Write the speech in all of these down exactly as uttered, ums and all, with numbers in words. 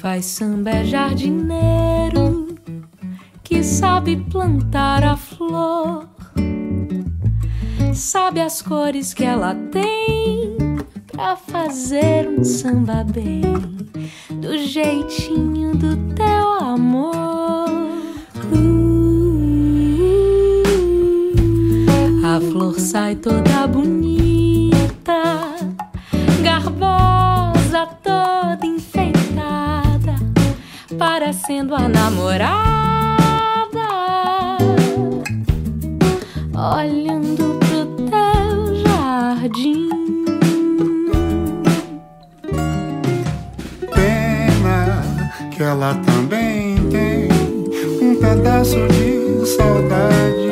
faz samba é jardineiro que sabe plantar a flor, sabe as cores que ela tem pra fazer um samba bem, do jeitinho do teu amor. uh, A flor sai toda bonita, garbosa, toda enfeitada, parecendo a namorada, olhando pro teu jardim. Pena que ela também tem um pedaço de saudade.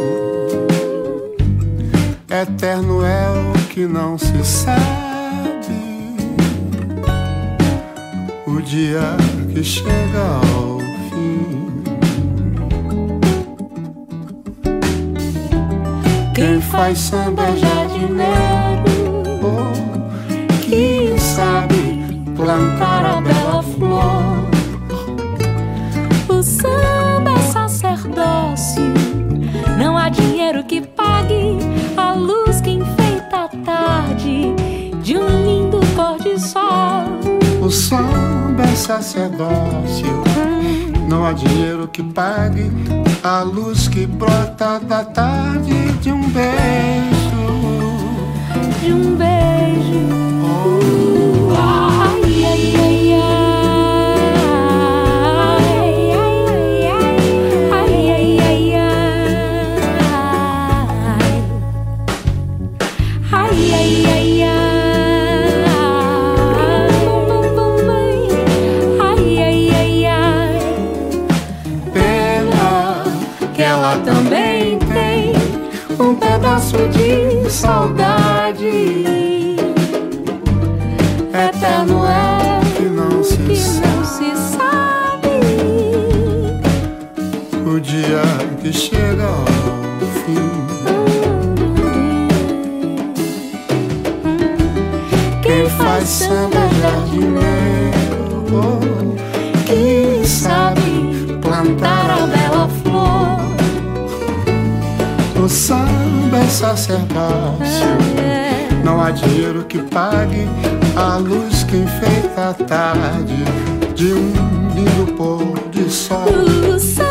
Eterno é o que não se sabe, o dia que chega ao fim. Quem faz samba é jardineiro, oh, que sabe plantar a bela flor. O samba é sacerdócio, não há dinheiro que pague a luz que enfeita a tarde de um lindo pôr de sol. O samba é sacerdócio, não há dinheiro que pague a luz que brota da tarde de um beijo, de um beijo. Oh, ai, ai, ai, ai. Também tem um pedaço de saudade. Eterno é que não se que sabe, não se sabe, o dia que chega ao fim. Quem faz samba é jardineiro, oh, que sabe plantar a bela flor. O samba é sacerdócio, não há dinheiro que pague a luz que enfeita a tarde de um lindo pôr de sol. O